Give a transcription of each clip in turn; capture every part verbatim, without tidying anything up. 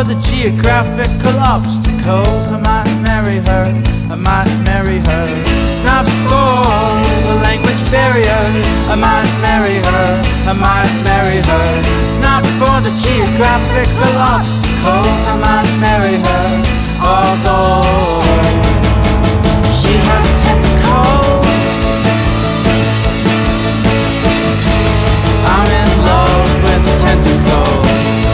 the geographical obstacles, I might marry her, I might marry her. Not for the language barrier, I might marry her, I might marry her. Not for the geographical obstacles, I might marry her. Although she has tentacles, I'm in love with tentacles.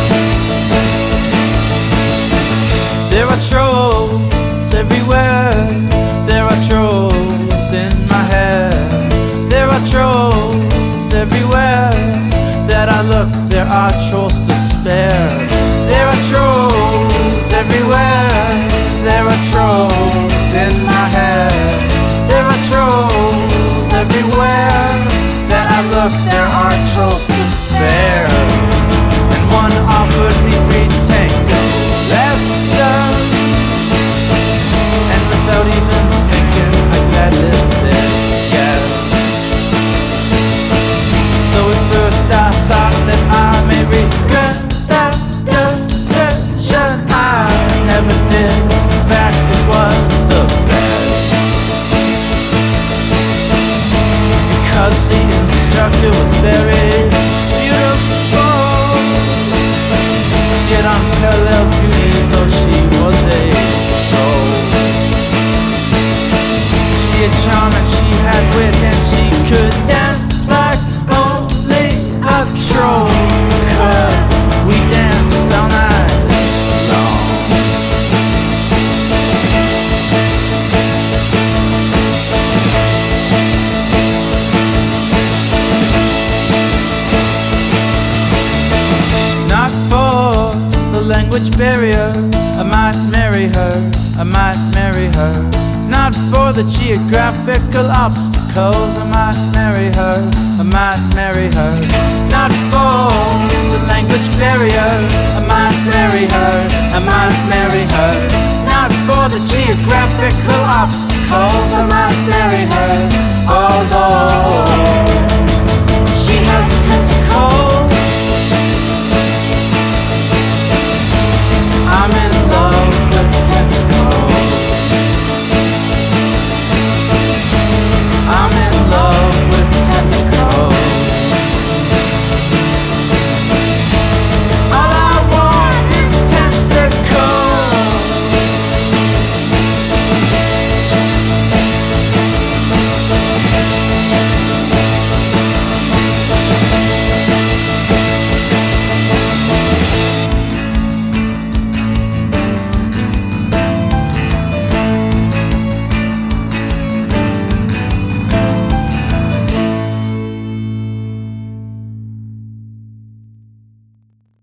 There are trolls everywhere, there are trolls in my hair. There are trolls everywhere that I look, there are trolls to spare. There are trolls everywhere, there are trolls in my hair. There are trolls everywhere that I look, there are trolls to spare. And one offered me free tango lessons, and without even thinking I gladly said yes. Though at first I thought that I may regret that decision, I never did. In fact, it was the best, because the instructor was very beautiful. She had unparalleled beauty, though she was a troll. She had charm and she had wit, and she could dance like only a troll could. We danced all night long. Not for the language barrier, I might marry her, I might marry her. Not for the geographical obstacles, I might marry her, I might marry her. Not for the language barrier, I might marry her, I might marry her. Not for the geographical obstacles, I might marry